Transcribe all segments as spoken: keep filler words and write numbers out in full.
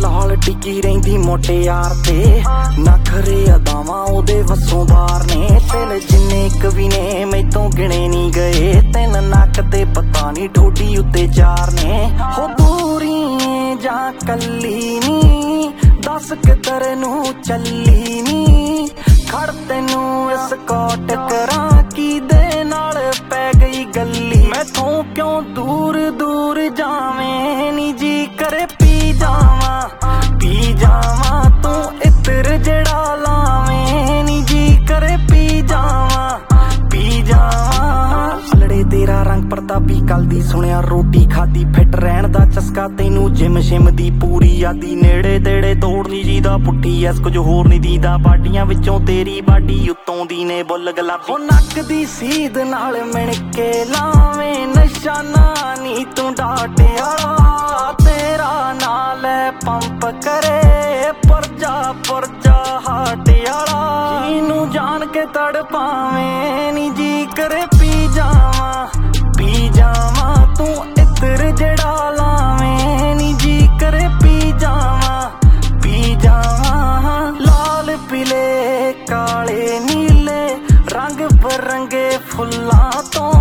ਲਾਲ ਟਿੱਕੀ ਰਹਿੰਦੀ ਮੋਟੇ ਯਾਰ ਤੇ ਨਖਰੇ ਅਦਾਵਾਂ ਉਹਦੇ ਵੱਸੋਂ ਬਾਹਰ ਨੇ ਤਿਲ ਜਿੰਨੇ ਇੱਕ ਵੀ ਨੇ ਮੈਥੋਂ ਗਿਣੇ ਨਹੀਂ ਗਏ ਤਿੰਨ ਨੱਕ ਤੇ ਪਤਾ ਨਹੀਂ ਠੋਡੀ ਉੱਤੇ ਚਾਰ ਨੇ ਹੋ ਦੂਰੀ ਜਾਂ ਕੱਲੀ ਨੀ ਦੱਸ ਕਿੱਧਰ ਨੂੰ ਚੱਲੀ ਨੀ ਖੜ ਤੈਨੂੰ ਐਸਕੌਟ ਕਰਾਂ ਕਿਹਦੇ ਨਾਲ ਪੈ ਗਈ ਗੱਲੀ ਮੈਥੋਂ ਕਿਉਂ ਦੂਰ ਦੂਰ ਜਾਵੇਂ ਨੀ ਜੀ ਕਰੇ ਪੀ ਜਾਵਾਂ ਪੀ ਜਾਵਾਂ ਤੂੰ ਇਤਰ ਜਿਹੜਾ ਲਾਵੇਂ ਨੀ ਜੀ ਕਰੇ ਪੀ ਜਾਵਾਂ ਪੀ ਜਾਵਾਂ ਲੜੇ ਤੇਰਾ ਰੰਗ ਪ੍ਰਤਾਪੀ ਕੱਲ ਦੀ ਸੁਣਿਆ ਰੋਟੀ ਖਾਦੀ ਫਿੱਟ ਰਹਿਣ ਦਾ ਚਸਕਾ ਤੈਨੂੰ ਜਿਮ ਸ਼ਿਮ ਦੀ ਪੂਰੀ ਆਦੀ ਨੇੜੇ ਤੇੜੇ ਤੋੜਨੀ ਜੀ ਦਾ ਪੁੱਠੀ ਐਸ ਕੁਝ ਹੋਰ ਨਹੀਂ ਦੀਦਾ ਬਾਡੀਆਂ ਵਿੱਚੋਂ ਤੇਰੀ ਬਾਡੀ ਉੱਤੋਂ ਦੀ ਨੇ ਬੁੱਲ ਗੁਲਾਬੀ ਨੱਕ ਦੀ ਸੀਧ ਨਾਲ ਮਿਣ ਕੇ ਲਾਵੇਂ ਨਿਸ਼ਾਨਾ ਨੀ ਤੂੰ ਡਾਟਿਆਲਾ ਤੇਰਾ ਨਾਲ ਪੰਪ ਕਰੇ ਪਰਜਾ ਪਰਜਾ ਹਾਟਿਆਲਾ ਜਿਹਨੂੰ ਜਾਣ ਕੇ ਤੜ ਪਾਵੇਂ ਨੀ ਜੀ ਕਰੇ ਪੀ ਜਾਵਾਂ ਪੀ ਜਾਵਾਂ ਤੂੰ ਇਤਰ ਜਿਹੜਾ ਲਾਵੇਂ ਨੀ ਜੀ ਕਰੇ ਪੀ ਜਾਵਾਂ ਪੀ ਜਾਵਾਂ ਲਾਲ ਪੀਲੇ ਕਾਲੇ ਨੀਲੇ ਰੰਗ ਬਰੰਗੇ ਫੁੱਲਾਂ ਤੋਂ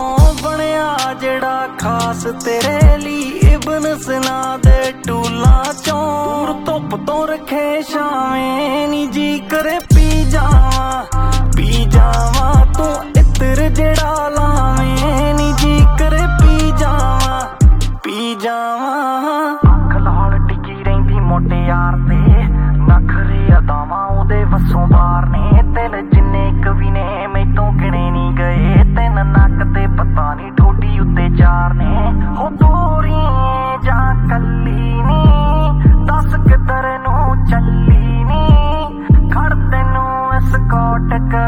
ਬਣਿਆ ਜਿਹੜਾ ਖਾਸ ਤੇਰੇ ਲਈ ਇਬਨ ਸਿਨਾ ਦੇ ਟੂਲਾਂ ਚੋਂ ਦੂਰ ਧੁੱਪ ਤੋਂ ਰੱਖੇ ਛਾਵੇਂ ਨੀ ਜੀ ਕਰੇ ਪੀ ਜਾਵਾਂ ਪੀ ਜਾਵਾਂ ਤੂੰ ਇਤਰ ਜਿਹੜਾ ਲਾਵੇਂ ਨੀ ਜੀ ਕਰੇ ਪੀ ਜਾਵਾਂ ਪੀ ਜਾਵਾਂ ਅੱਖ ਲਾਲ ਟਿੱਕੀ ਰਹਿੰਦੀ ਮੋਟੇ ਯਾਰ ਤੇ ਨਖਰੇ ਅਦਾਵਾਂ ਉਹਦੇ ਵੱਸੋਂ ਬਾਹਰ ਨੇ ਤਿਲ ਜਿੰਨੇ ਇੱਕ ਵੀ ਨੇ ਮੈਥੋਂ ਗਿਣੇ ਨਹੀਂ ਗਏ ਤਿੰਨ ਨੱਕ ਤੇ ਪਤਾ ਨਹੀਂ ਠੋਡੀ ਉੱਤੇ ਚਾਰ ਨੇ ਹੋ ਦੂਰੀ ਜਾਂ ਕੱਲੀ ਨੀ ਦੱਸ ਕਿੱਧਰ ਨੂੰ ਚੱਲੀ ਨੀ ਖੜ ਤੈਨੂੰ ਐਸਕੌਟ